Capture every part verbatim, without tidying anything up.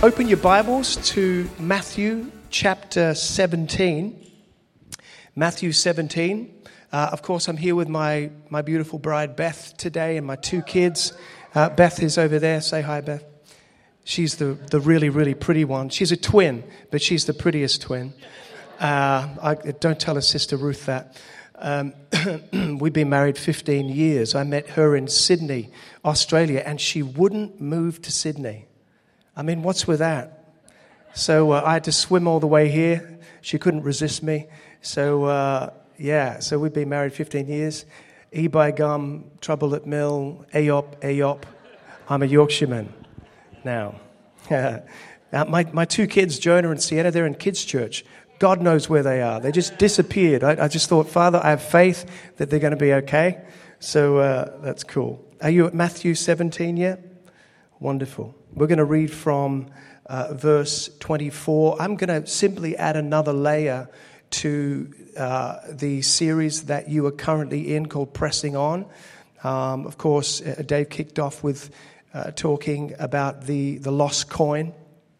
Open your Bibles to Matthew chapter seventeen. Matthew seventeen. Uh, of course, I'm here with my, my beautiful bride, Beth, today, and my two kids. Uh, Beth is over there. Say hi, Beth. She's the, the really, really pretty one. She's a twin, but she's the prettiest twin. Uh, I, don't tell her sister Ruth that. Um, we've been married fifteen years. I met her in Sydney, Australia, and she wouldn't move to Sydney. I mean, what's with that? So uh, I had to swim all the way here. She couldn't resist me. So, uh, yeah, so we've been married fifteen years. E by gum, trouble at mill, Aop, Aop. I'm a Yorkshireman now. uh, my, my two kids, Jonah and Sienna, they're in kids' church. God knows where they are. They just disappeared. I, I just thought, Father, I have faith that they're going to be okay. So uh, that's cool. Are you at Matthew seventeen yet? Wonderful. We're going to read from uh, verse twenty-four. I'm going to simply add another layer to uh, the series that you are currently in called Pressing On. Um, of course, uh, Dave kicked off with uh, talking about the, the lost coin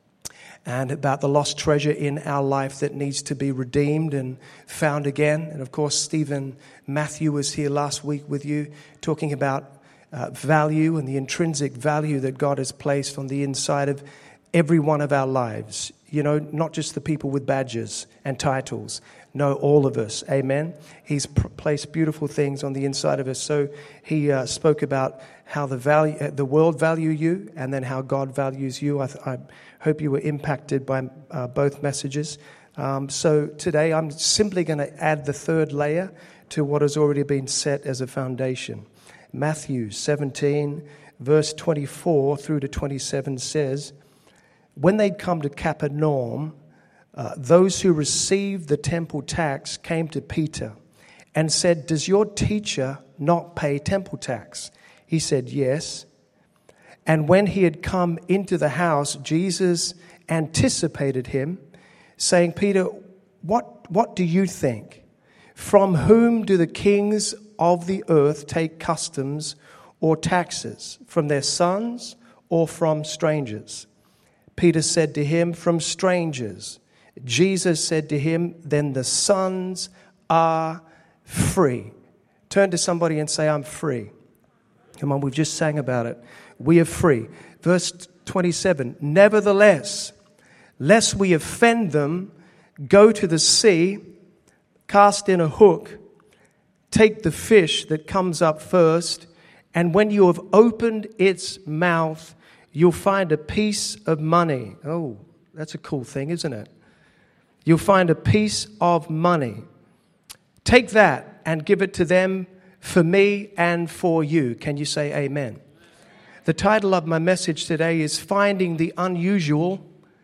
and about the lost treasure in our life that needs to be redeemed and found again. And of course, Stephen Matthew was here last week with you talking about Uh, value and the intrinsic value that God has placed on the inside of every one of our lives. You know, not just the people with badges and titles. No, all of us. Amen. He's pr- placed beautiful things on the inside of us. So he uh, spoke about how the value, uh, the world value you, and then how God values you. I, th- I hope you were impacted by uh, both messages. Um, so today I'm simply going to add the third layer to what has already been set as a foundation. Matthew seventeen, verse twenty-four through to twenty-seven says, when they'd come to Capernaum, uh, those who received the temple tax came to Peter and said, does your teacher not pay temple tax? He said, yes. And when he had come into the house, Jesus anticipated him, saying, Peter, what, what do you think? From whom do the kings of the earth take customs or taxes? From their sons or from strangers? Peter said to him, from strangers. Jesus said to him, then the sons are free. Turn to somebody and say, I'm free. Come on, we've just sang about it. We are free. Verse twenty-seven, nevertheless, lest we offend them, go to the sea, cast in a hook, take the fish that comes up first, and when you have opened its mouth, you'll find a piece of money. Oh, that's a cool thing, isn't it? You'll find a piece of money. Take that and give it to them for me and for you. Can you say amen? The title of my message today is Finding the Unusual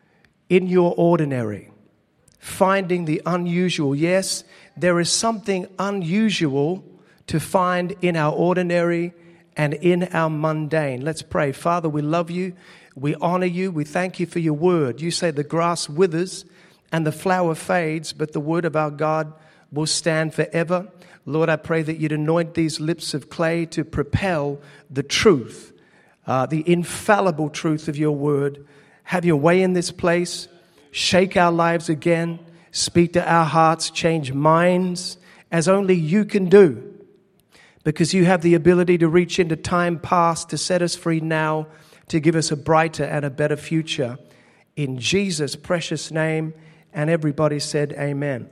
in Your Ordinary. Finding the unusual. Yes, there is something unusual to find in our ordinary and in our mundane. Let's pray. Father, we love you. We honor you. We thank you for your word. You say the grass withers and the flower fades, but the word of our God will stand forever. Lord, I pray that you'd anoint these lips of clay to propel the truth, uh, the infallible truth of your word. Have your way in this place. Shake our lives again. Speak to our hearts. Change minds as only you can do. Because you have the ability to reach into time past, to set us free now, to give us a brighter and a better future. In Jesus' precious name. And everybody said amen.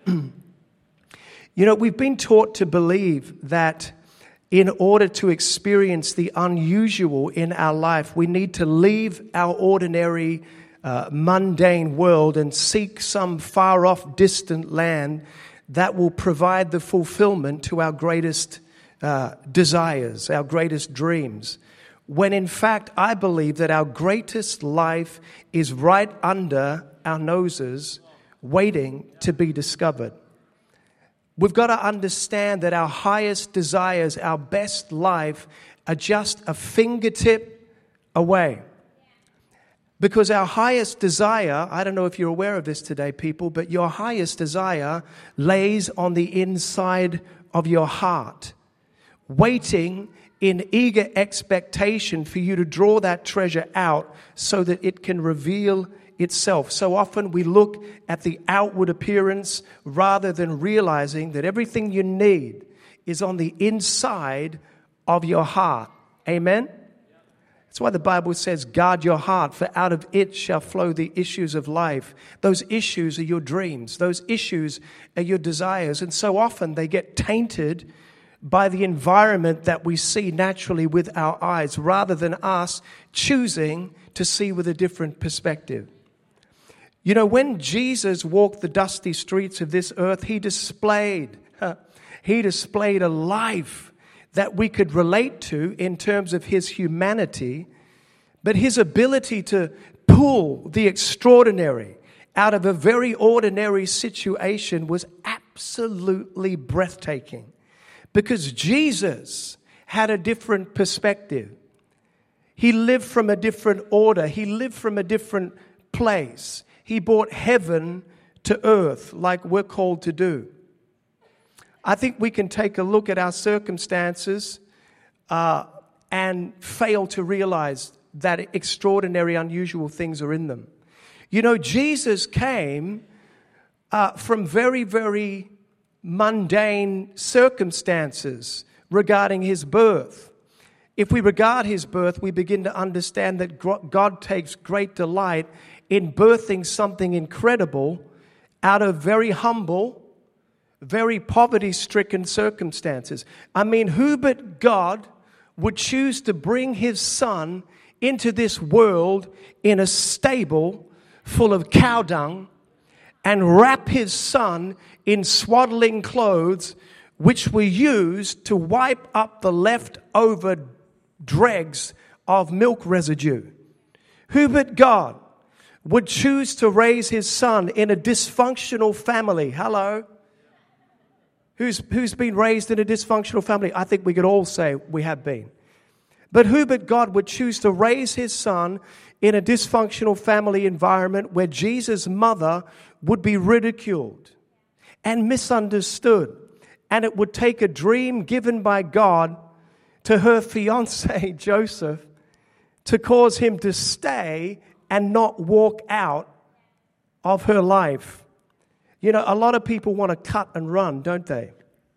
You know, we've been taught to believe that in order to experience the unusual in our life, we need to leave our ordinary Uh, mundane world and seek some far-off, distant land that will provide the fulfillment to our greatest uh, desires, our greatest dreams. When in fact, I believe that our greatest life is right under our noses, waiting to be discovered. We've got to understand that our highest desires, our best life, are just a fingertip away. Because our highest desire, I don't know if you're aware of this today, people, but your highest desire lays on the inside of your heart, waiting in eager expectation for you to draw that treasure out so that it can reveal itself. So often we look at the outward appearance rather than realizing that everything you need is on the inside of your heart. Amen? That's why the Bible says, guard your heart, for out of it shall flow the issues of life. Those issues are your dreams. Those issues are your desires. And so often they get tainted by the environment that we see naturally with our eyes, rather than us choosing to see with a different perspective. You know, when Jesus walked the dusty streets of this earth, he displayed, he displayed a life that we could relate to in terms of his humanity, but his ability to pull the extraordinary out of a very ordinary situation was absolutely breathtaking, because Jesus had a different perspective. He lived from a different order. He lived from a different place. He brought heaven to earth like we're called to do. I think we can take a look at our circumstances uh, and fail to realize that extraordinary, unusual things are in them. You know, Jesus came uh, from very, very mundane circumstances regarding his birth. If we regard his birth, we begin to understand that God takes great delight in birthing something incredible out of very humble, very poverty-stricken circumstances. I mean, who but God would choose to bring his son into this world in a stable full of cow dung and wrap his son in swaddling clothes which were used to wipe up the leftover dregs of milk residue? Who but God would choose to raise his son in a dysfunctional family? Hello? Who's, who's been raised in a dysfunctional family? I think we could all say we have been. But who but God would choose to raise his son in a dysfunctional family environment where Jesus' mother would be ridiculed and misunderstood? And it would take a dream given by God to her fiance, Joseph, to cause him to stay and not walk out of her life. You know, a lot of people want to cut and run, don't they?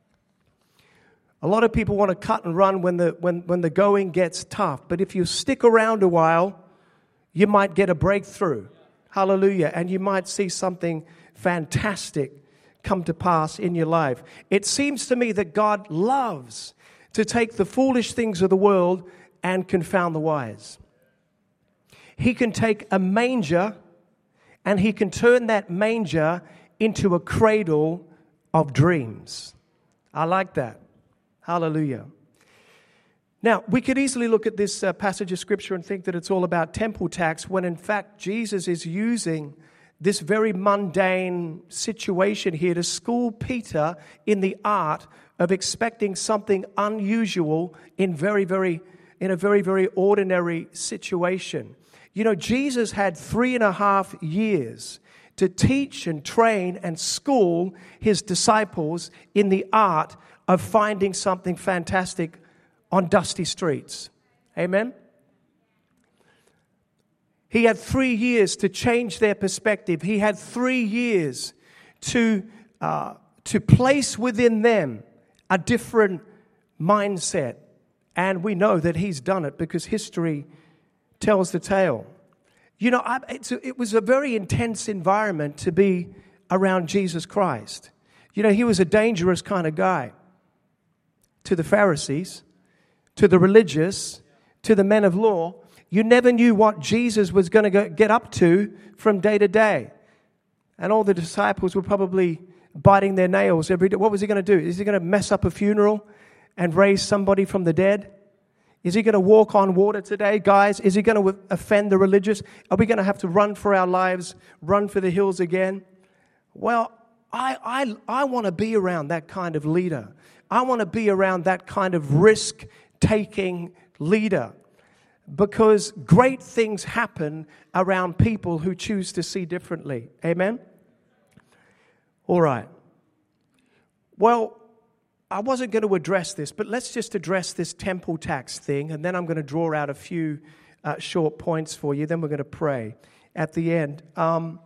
A lot of people want to cut and run when the when, when the going gets tough. But if you stick around a while, you might get a breakthrough. Hallelujah. And you might see something fantastic come to pass in your life. It seems to me that God loves to take the foolish things of the world and confound the wise. He can take a manger and he can turn that manger into a cradle of dreams. I like that. Hallelujah. Now, we could easily look at this uh, passage of Scripture and think that it's all about temple tax, when in fact Jesus is using this very mundane situation here to school Peter in the art of expecting something unusual in very, very, in a very, very ordinary situation. You know, Jesus had three and a half years to teach and train and school his disciples in the art of finding something fantastic on dusty streets. Amen? He had three years to change their perspective. He had three years to, uh, to place within them a different mindset. And we know that he's done it because history tells the tale. You know, I, it's a, it was a very intense environment to be around Jesus Christ. You know, he was a dangerous kind of guy to the Pharisees, to the religious, to the men of law. You never knew what Jesus was going to get up to from day to day. And all the disciples were probably biting their nails every day. What was he going to do? Is he going to mess up a funeral and raise somebody from the dead? Is he going to walk on water today, guys? Is he going to offend the religious? Are we going to have to run for our lives, run for the hills again? Well, I I I want to be around that kind of leader. I want to be around that kind of risk-taking leader, because great things happen around people who choose to see differently. Amen? All right. Well, I wasn't going to address this, but let's just address this temple tax thing, and then I'm going to draw out a few uh, short points for you. Then we're going to pray at the end. Um,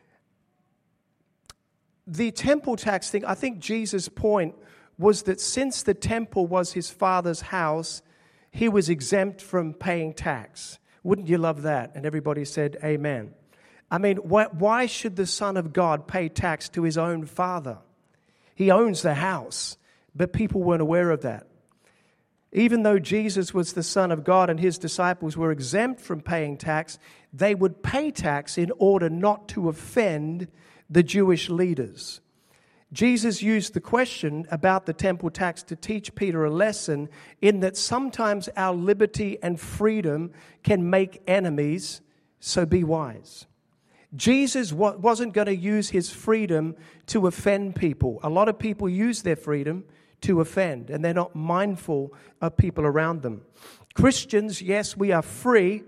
the temple tax thing, I think Jesus' point was that since the temple was his Father's house, he was exempt from paying tax. Wouldn't you love that? And everybody said, amen. I mean, wh- why should the Son of God pay tax to his own Father? He owns the house, but people weren't aware of that. Even though Jesus was the Son of God and his disciples were exempt from paying tax, they would pay tax in order not to offend the Jewish leaders. Jesus used the question about the temple tax to teach Peter a lesson in that sometimes our liberty and freedom can make enemies, so be wise. Jesus wasn't going to use his freedom to offend people. A lot of people use their freedom to offend, and they're not mindful of people around them. Christians, yes, we are free,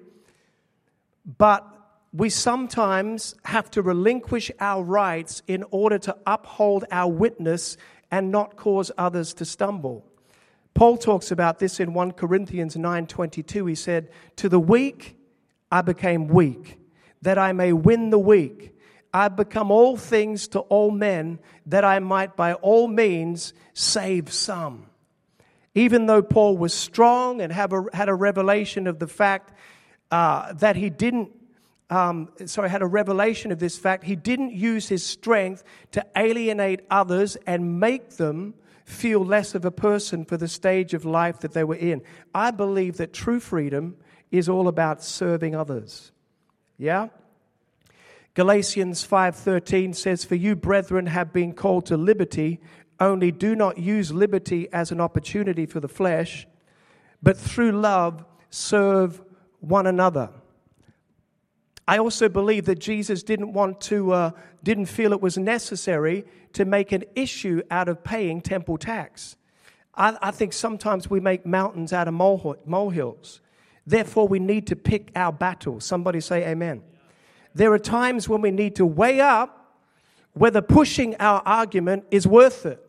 but we sometimes have to relinquish our rights in order to uphold our witness and not cause others to stumble. Paul talks about this in First Corinthians nine twenty-two. He said, "To the weak I became weak, that I may win the weak. I become all things to all men, that I might by all means save some." Even though Paul was strong and have a, had a revelation of the fact uh, that he didn't Um, sorry, had a revelation of this fact, he didn't use his strength to alienate others and make them feel less of a person for the stage of life that they were in. I believe that true freedom is all about serving others. Yeah? Galatians five thirteen says, "For you, brethren, have been called to liberty, only do not use liberty as an opportunity for the flesh, but through love serve one another." I also believe that Jesus didn't want to, uh, didn't feel it was necessary to make an issue out of paying temple tax. I, I think sometimes we make mountains out of mole, molehills. Therefore, we need to pick our battles. Somebody say amen. There are times when we need to weigh up whether pushing our argument is worth it.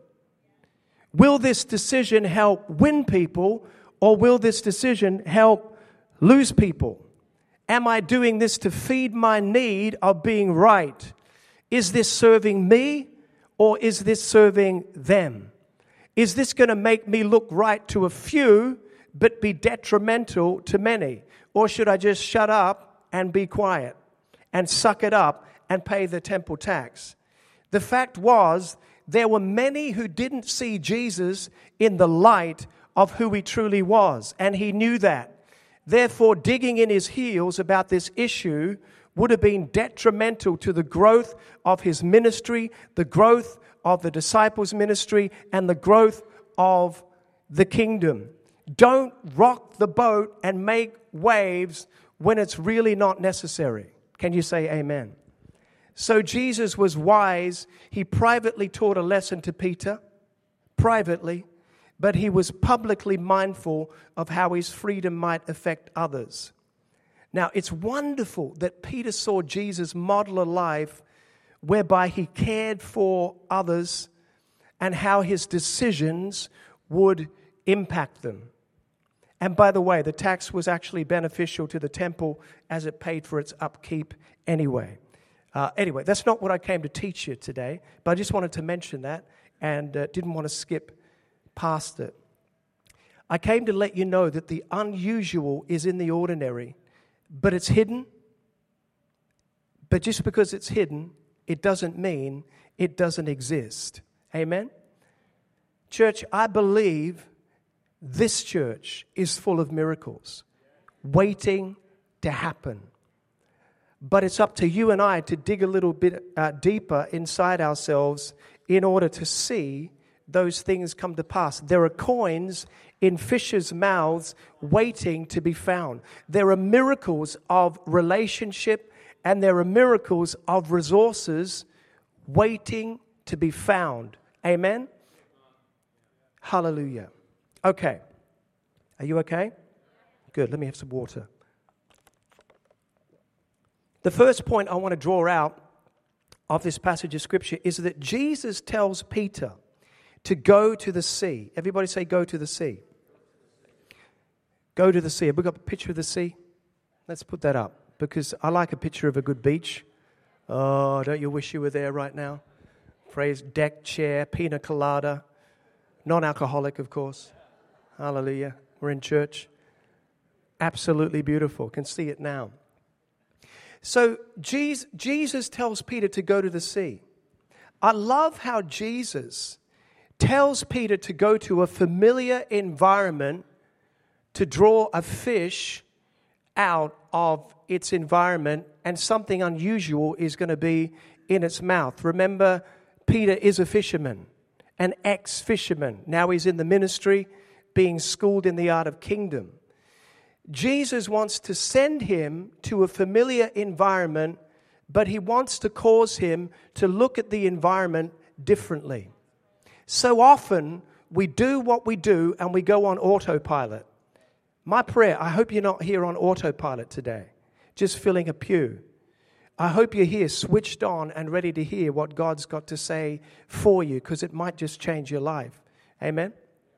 Will this decision help win people, or will this decision help lose people? Am I doing this to feed my need of being right? Is this serving me, or is this serving them? Is this going to make me look right to a few but be detrimental to many? Or should I just shut up and be quiet and suck it up and pay the temple tax? The fact was, there were many who didn't see Jesus in the light of who he truly was, and he knew that. Therefore, digging in his heels about this issue would have been detrimental to the growth of his ministry, the growth of the disciples' ministry, and the growth of the kingdom. Don't rock the boat and make waves when it's really not necessary. Can you say amen? So Jesus was wise. He privately taught a lesson to Peter, privately, but he was publicly mindful of how his freedom might affect others. Now, it's wonderful that Peter saw Jesus model a life whereby he cared for others and how his decisions would impact them. And by the way, the tax was actually beneficial to the temple as it paid for its upkeep anyway. Uh, anyway, that's not what I came to teach you today, but I just wanted to mention that and uh, didn't want to skip past it. I came to let you know that the unusual is in the ordinary, but it's hidden. But just because it's hidden, it doesn't mean it doesn't exist. Amen? Church, I believe this church is full of miracles waiting to happen. But it's up to you and I to dig a little bit uh, deeper inside ourselves in order to see those things come to pass. There are coins in fishers' mouths waiting to be found. There are miracles of relationship, and there are miracles of resources waiting to be found. Amen? Hallelujah. Okay. Are you okay? Good. Let me have some water. The first point I want to draw out of this passage of Scripture is that Jesus tells Peter to go to the sea. Everybody say, go to the sea. Go to the sea. Have we got a picture of the sea? Let's put that up, because I like a picture of a good beach. Oh, don't you wish you were there right now? Praise, deck chair, pina colada, non-alcoholic, of course. Hallelujah. We're in church. Absolutely beautiful. Can see it now. So Jesus tells Peter to go to the sea. I love how Jesus tells Peter to go to a familiar environment to draw a fish out of its environment, and something unusual is going to be in its mouth. Remember, Peter is a fisherman, an ex-fisherman. Now he's in the ministry, being schooled in the art of kingdom. Jesus wants to send him to a familiar environment, but he wants to cause him to look at the environment differently. So often we do what we do and we go on autopilot. My prayer, I hope you're not here on autopilot today, just filling a pew. I hope you're here switched on and ready to hear what God's got to say for you, because it might just change your life. Amen?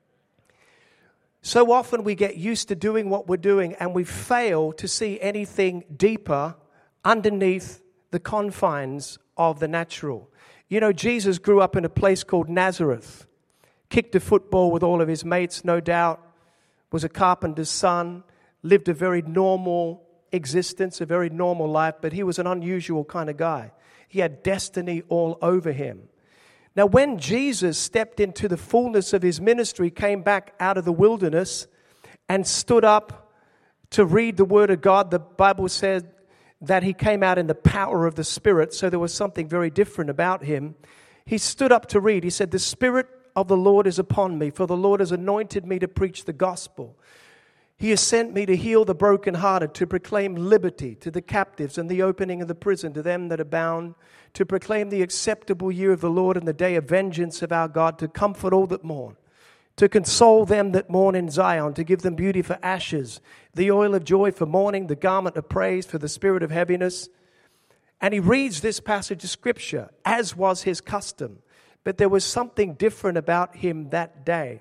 So often we get used to doing what we're doing and we fail to see anything deeper underneath the confines of the natural. You know, Jesus grew up in a place called Nazareth, kicked a football with all of his mates, no doubt, was a carpenter's son, lived a very normal existence, a very normal life, but he was an unusual kind of guy. He had destiny all over him. Now, when Jesus stepped into the fullness of his ministry, came back out of the wilderness and stood up to read the Word of God, the Bible says that he came out in the power of the Spirit, so there was something very different about him. He stood up to read. He said, "The Spirit of the Lord is upon me, for the Lord has anointed me to preach the gospel. He has sent me to heal the brokenhearted, to proclaim liberty to the captives and the opening of the prison to them that are bound, to proclaim the acceptable year of the Lord and the day of vengeance of our God, to comfort all that mourn, to console them that mourn in Zion, to give them beauty for ashes, the oil of joy for mourning, the garment of praise for the spirit of heaviness." And he reads this passage of Scripture, as was his custom. But there was something different about him that day.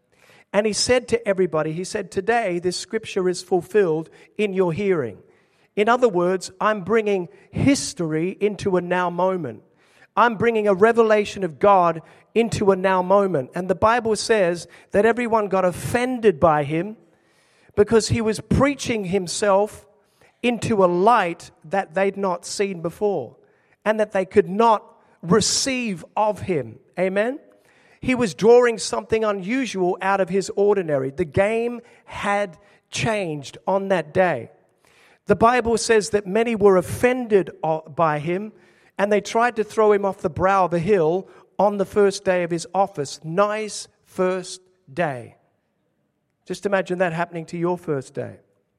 And he said to everybody, he said, "Today this Scripture is fulfilled in your hearing." In other words, I'm bringing history into a now moment. I'm bringing a revelation of God into a now moment. And the Bible says that everyone got offended by him because he was preaching himself into a light that they'd not seen before and that they could not receive of him. Amen? He was drawing something unusual out of his ordinary. The game had changed on that day. The Bible says that many were offended by him, and they tried to throw him off the brow of a hill on the first day of his office. Nice first day. Just imagine that happening to your first day.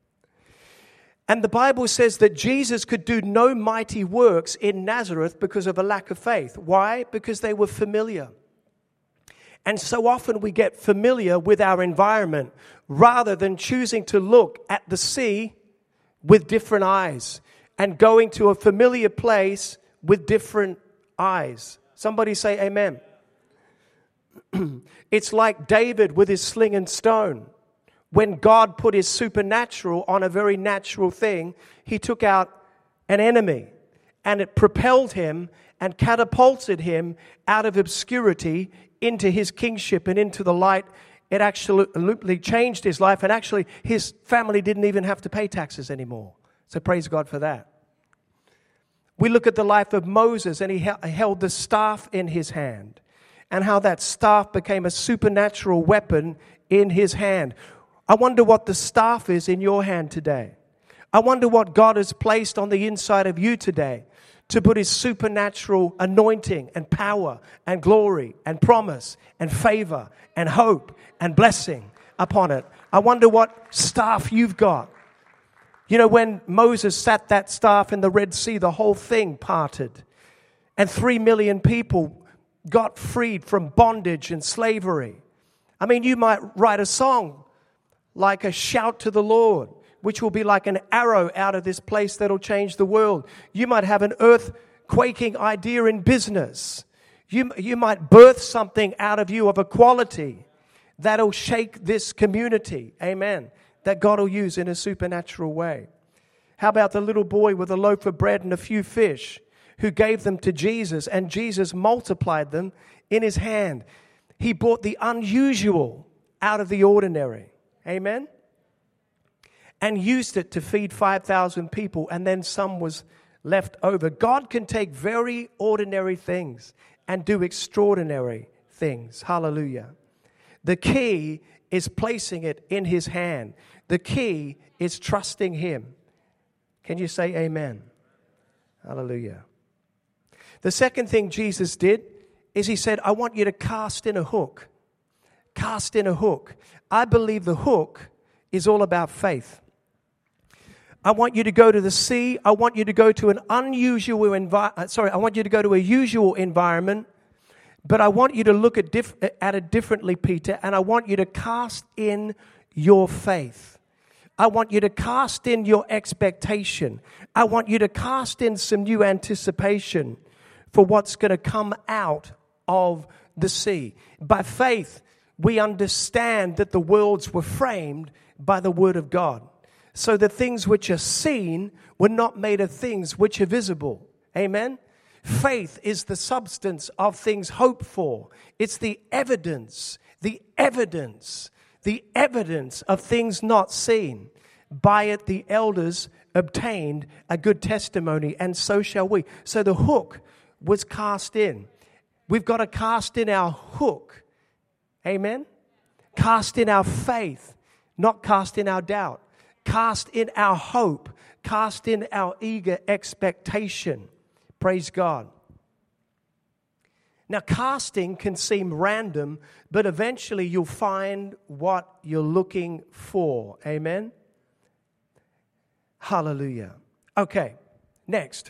And the Bible says that Jesus could do no mighty works in Nazareth because of a lack of faith. Why? Because they were familiar. And so often we get familiar with our environment rather than choosing to look at the sea with different eyes and going to a familiar place with different eyes. Somebody say amen. It's like David with his sling and stone. When God put his supernatural on a very natural thing, he took out an enemy and it propelled him and catapulted him out of obscurity into his kingship and into the light. It absolutely changed his life, and actually his family didn't even have to pay taxes anymore. So praise God for that. We look at the life of Moses, and he held the staff in his hand, and how that staff became a supernatural weapon in his hand. I wonder what the staff is in your hand today. I wonder what God has placed on the inside of you today to put his supernatural anointing and power and glory and promise and favor and hope and blessing upon it. I wonder what staff you've got. You know, when Moses sat that staff in the Red Sea, the whole thing parted. And three million people got freed from bondage and slavery. I mean, you might write a song like a shout to the Lord, which will be like an arrow out of this place that'll change the world. You might have an earth-quaking idea in business. You, you might birth something out of you of a quality that'll shake this community. Amen. That God will use in a supernatural way. How about the little boy with a loaf of bread and a few fish who gave them to Jesus, and Jesus multiplied them in his hand? He brought the unusual out of the ordinary. Amen. And used it to feed five thousand people, and then some was left over. God can take very ordinary things and do extraordinary things. Hallelujah. The key is placing it in his hand. The key is trusting him. Can you say amen? Hallelujah. The second thing Jesus did is he said, I want you to cast in a hook. Cast in a hook. I believe the hook is all about faith. I want you to go to the sea. I want you to go to an unusual environment. Sorry, I want you to go to a usual environment. But I want you to look at, diff- at it differently, Peter. And I want you to cast in your faith. I want you to cast in your expectation. I want you to cast in some new anticipation for what's going to come out of the sea. By faith, we understand that the worlds were framed by the word of God. So the things which are seen were not made of things which are visible. Amen? Faith is the substance of things hoped for. It's the evidence, the evidence, the evidence of things not seen. By it the elders obtained a good testimony, and so shall we. So the hook was cast in. We've got to cast in our hook. Amen? Cast in our faith, not cast in our doubt. Cast in our hope. Cast in our eager expectation. Praise God. Now, casting can seem random, but eventually you'll find what you're looking for. Amen? Hallelujah. Okay, next.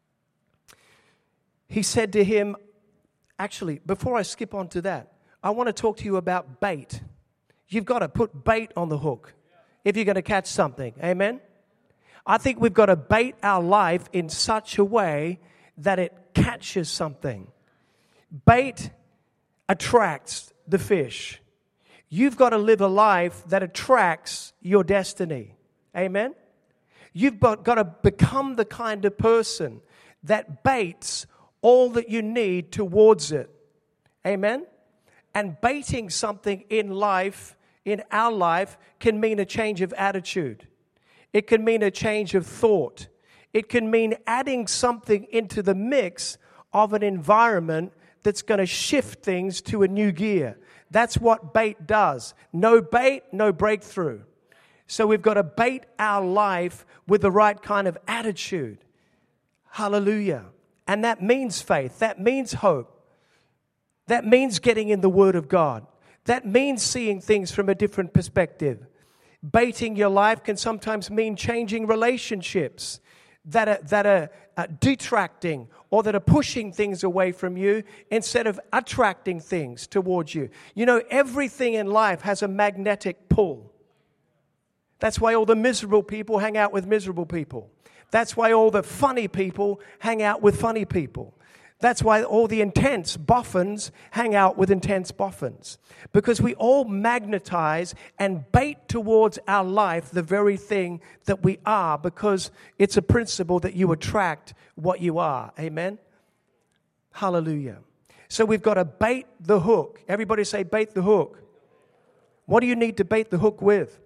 He said to him, actually, before I skip on to that, I want to talk to you about bait. You've got to put bait on the hook if you're going to catch something. Amen? I think we've got to bait our life in such a way that it catches something. Bait attracts the fish. You've got to live a life that attracts your destiny. Amen? You've got to become the kind of person that baits all that you need towards it. Amen? And baiting something in life, in our life, can mean a change of attitude. It can mean a change of thought. It can mean adding something into the mix of an environment that's going to shift things to a new gear. That's what bait does. No bait, no breakthrough. So we've got to bait our life with the right kind of attitude. Hallelujah. And that means faith. That means hope. That means getting in the Word of God. That means seeing things from a different perspective. Baiting your life can sometimes mean changing relationships that are, that are uh, detracting or that are pushing things away from you instead of attracting things towards you. You know, everything in life has a magnetic pull. That's why all the miserable people hang out with miserable people. That's why all the funny people hang out with funny people. That's why all the intense boffins hang out with intense boffins. Because we all magnetize and bait towards our life the very thing that we are, because it's a principle that you attract what you are. Amen? Hallelujah. So we've got to bait the hook. Everybody say bait the hook. What do you need to bait the hook with?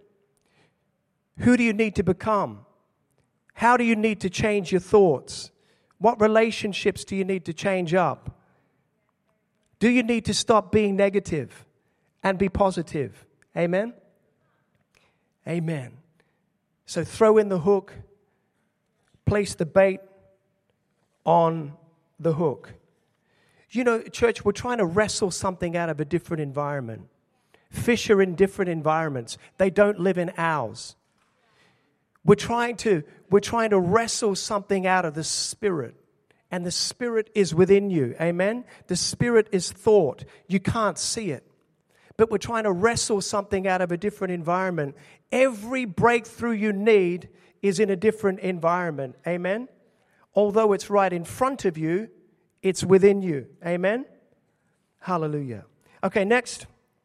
Who do you need to become? How do you need to change your thoughts? What relationships do you need to change up? Do you need to stop being negative and be positive? Amen? Amen. So throw in the hook. Place the bait on the hook. You know, church, we're trying to wrestle something out of a different environment. Fish are in different environments. They don't live in ours. We're trying to, we're trying to wrestle something out of the Spirit. And the Spirit is within you. Amen? The Spirit is thought. You can't see it. But we're trying to wrestle something out of a different environment. Every breakthrough you need is in a different environment. Amen? Although it's right in front of you, it's within you. Amen? Hallelujah. Okay, next.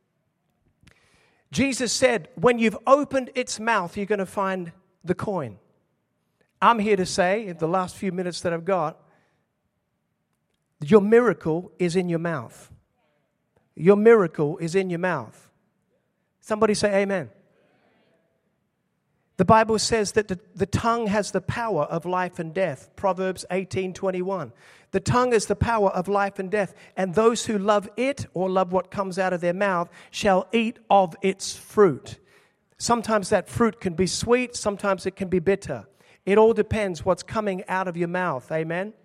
Jesus said, when you've opened its mouth, you're going to find the coin. I'm here to say, in the last few minutes that I've got, your miracle is in your mouth. Your miracle is in your mouth. Somebody say amen. The Bible says that the, the tongue has the power of life and death. Proverbs eighteen twenty-one. The tongue is the power of life and death, and those who love it or love what comes out of their mouth shall eat of its fruit. Sometimes that fruit can be sweet, sometimes it can be bitter. It all depends what's coming out of your mouth. Amen.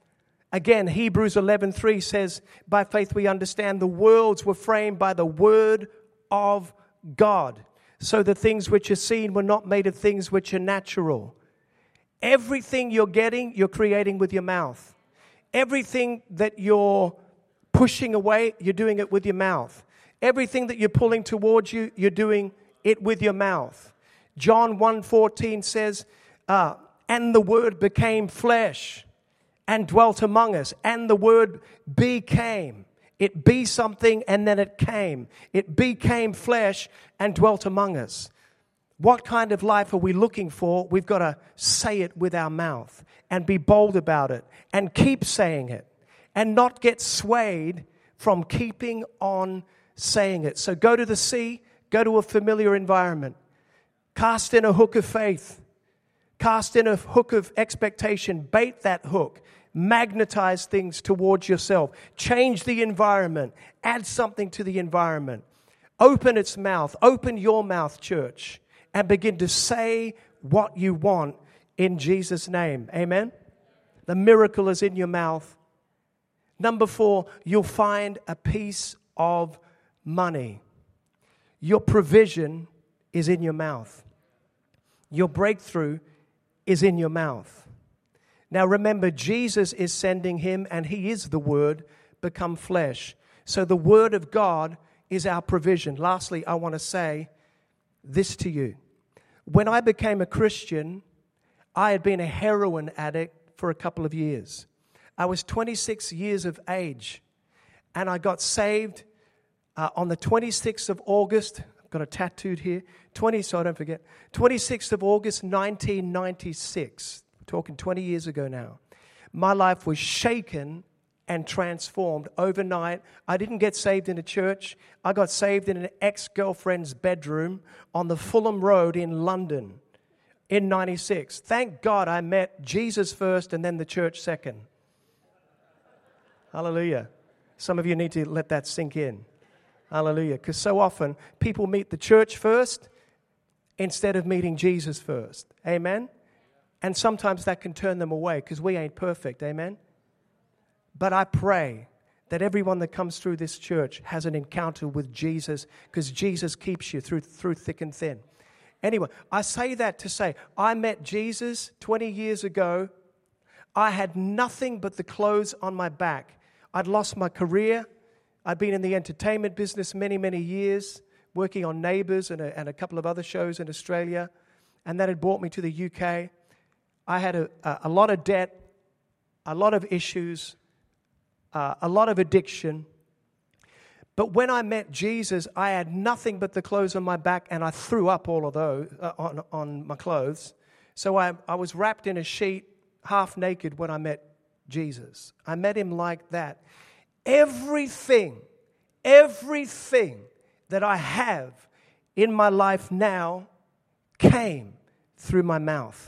Again, Hebrews eleven three says, by faith we understand the worlds were framed by the word of God. So the things which are seen were not made of things which are natural. Everything you're getting, you're creating with your mouth. Everything that you're pushing away, you're doing it with your mouth. Everything that you're pulling towards you, you're doing it with your mouth. John one fourteen says, uh, and the word became flesh and dwelt among us. And the word became. It be something and then it came. It became flesh and dwelt among us. What kind of life are we looking for? We've got to say it with our mouth and be bold about it and keep saying it and not get swayed from keeping on saying it. So go to the sea, go to a familiar environment, cast in a hook of faith, cast in a hook of expectation, bait that hook. Magnetize things towards yourself. Change the environment. Add something to the environment. Open its mouth. Open your mouth, church, and begin to say what you want in Jesus' name. Amen? The miracle is in your mouth. Number four, you'll find a piece of money. Your provision is in your mouth. Your breakthrough is in your mouth. Now remember, Jesus is sending him, and he is the Word become flesh. So the Word of God is our provision. Lastly, I want to say this to you. When I became a Christian, I had been a heroin addict for a couple of years. I was twenty-six years of age, and I got saved uh, on the twenty-sixth of August. I've got it tattooed here. twenty, so I don't forget. twenty-sixth of August, nineteen ninety-six. Talking twenty years ago now. My life was shaken and transformed overnight. I didn't get saved in a church. I got saved in an ex-girlfriend's bedroom on the Fulham Road in London in ninety-six. Thank God I met Jesus first and then the church second. Hallelujah. Some of you need to let that sink in. Hallelujah. Because so often people meet the church first instead of meeting Jesus first. Amen. And sometimes that can turn them away because we ain't perfect, amen? But I pray that everyone that comes through this church has an encounter with Jesus because Jesus keeps you through, through thick and thin. Anyway, I say that to say, I met Jesus twenty years ago. I had nothing but the clothes on my back. I'd lost my career. I'd been in the entertainment business many, many years, working on Neighbours and a, and a couple of other shows in Australia. And that had brought me to the U K. I had a, a lot of debt, a lot of issues, uh, a lot of addiction. But when I met Jesus, I had nothing but the clothes on my back, and I threw up all of those uh, on, on my clothes. So I, I was wrapped in a sheet, half naked, when I met Jesus. I met him like that. Everything, everything that I have in my life now came through my mouth.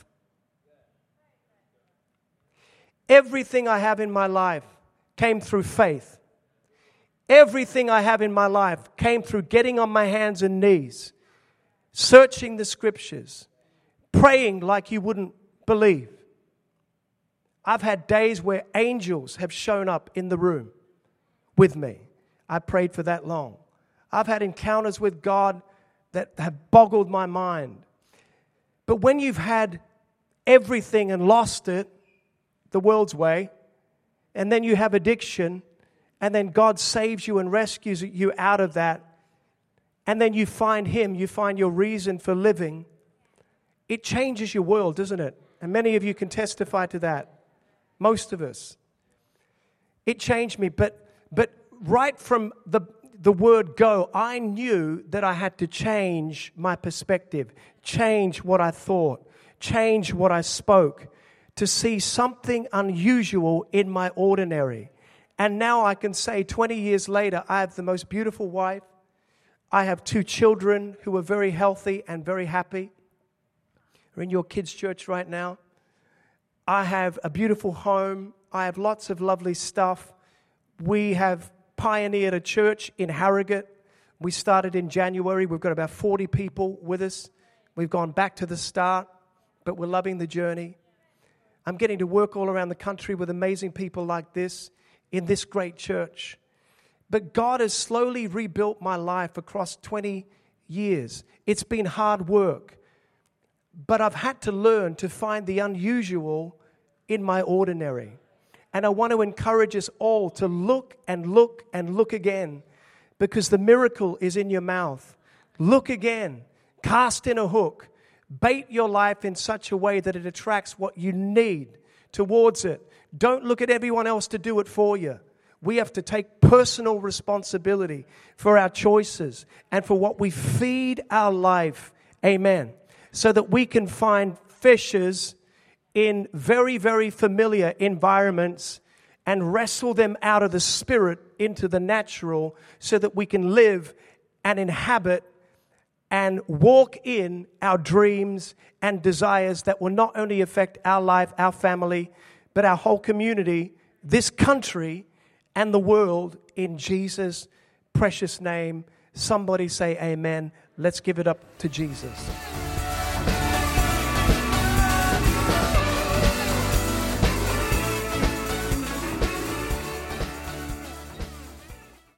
Everything I have in my life came through faith. Everything I have in my life came through getting on my hands and knees, searching the scriptures, praying like you wouldn't believe. I've had days where angels have shown up in the room with me. I prayed for that long. I've had encounters with God that have boggled my mind. But when you've had everything and lost it, the world's way, and then you have addiction, and then God saves you and rescues you out of that, and then you find Him, you find your reason for living, it changes your world, doesn't it? And many of you can testify to that. Most of us. It changed me, but but right from the, the word go, I knew that I had to change my perspective, change what I thought, change what I spoke, to see something unusual in my ordinary. And now I can say twenty years later, I have the most beautiful wife. I have two children who are very healthy and very happy. They're in your kids' church right now. I have a beautiful home. I have lots of lovely stuff. We have pioneered a church in Harrogate. We started in January. We've got about forty people with us. We've gone back to the start, but we're loving the journey. I'm getting to work all around the country with amazing people like this in this great church. But God has slowly rebuilt my life across twenty years. It's been hard work. But I've had to learn to find the unusual in my ordinary. And I want to encourage us all to look and look and look again, because the miracle is in your mouth. Look again. Cast in a hook. Bait your life in such a way that it attracts what you need towards it. Don't look at everyone else to do it for you. We have to take personal responsibility for our choices and for what we feed our life. Amen. So that we can find fishes in very, very familiar environments and wrestle them out of the spirit into the natural, so that we can live and inhabit and walk in our dreams and desires that will not only affect our life, our family, but our whole community, this country, and the world, in Jesus' precious name. Somebody say amen. Let's give it up to Jesus.